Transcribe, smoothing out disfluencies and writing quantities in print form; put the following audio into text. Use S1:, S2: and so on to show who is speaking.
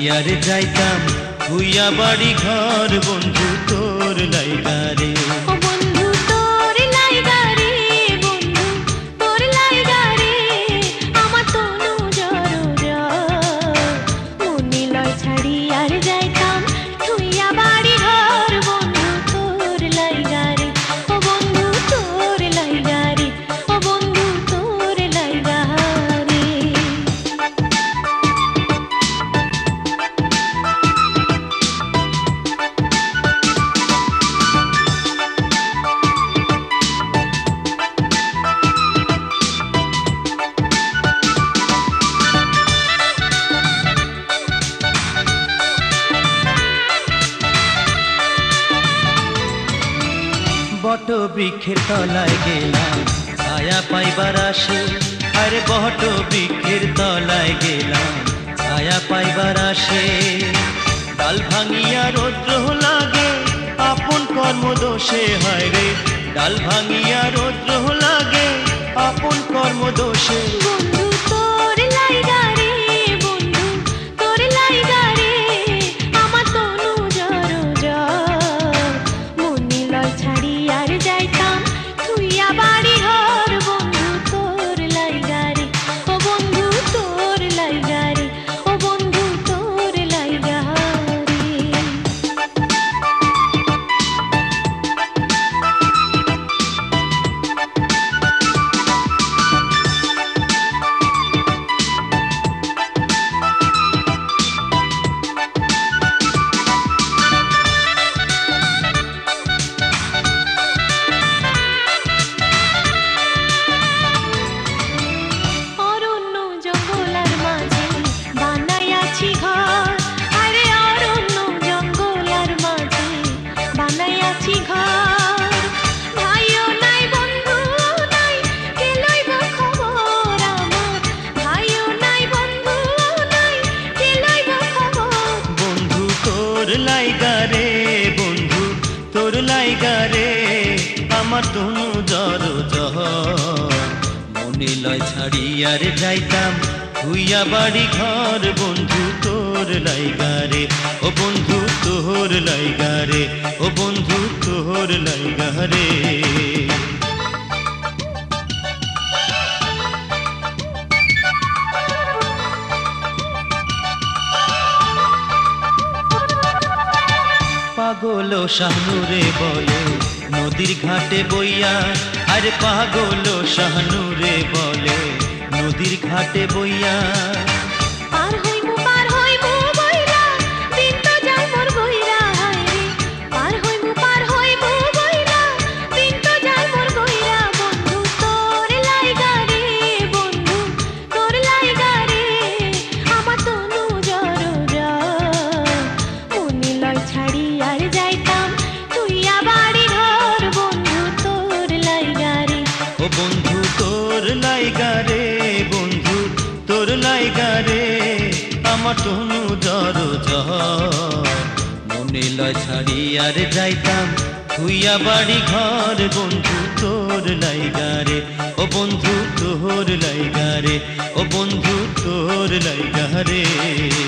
S1: আর যাইতাম ভুইয়া বাড়ি ঘর বন্ধু তোর লাইগারে। বট বৃক্ষের তলায় গেলাম ছায়া পাইবার আসে, আরে বট বৃক্ষের তলায় গেলাম ছায়া পাইবার আসে। ডাল ভাঙিয়া রৌদ্র লাগে আপন কর্ম দোষে, হয় রে ডাল ভাঙিয়া রৌদ্র লাগে আপন কর্ম দোষে। লাইগারে বন্ধু তোর লাইগারে আমার তনু জর জহর, মনে লয় ছাড়ি আর যাইতাম ভুইয়া বাড়ি ঘর বন্ধু তোর লাইগারে। ও বন্ধু তোর লাইগারে, ও বন্ধু তোর লাইগারে। পাগল শাহনুরে বলে নদীর ঘাটে বইয়া, আরে পাগল শাহনুরে বলে নদীর ঘাটে বইয়া। ও বন্ধু তোর লাইগারে বন্ধু তোর লাইগারে আমার তনু জর জহর, মনে লয় ছাড়ি আর যাইতাম ভুইয়া বাড়ি ঘর বন্ধু তোর লাইগারে। ও বন্ধু তোর লাইগারে, ও বন্ধু তোর লাইগারে।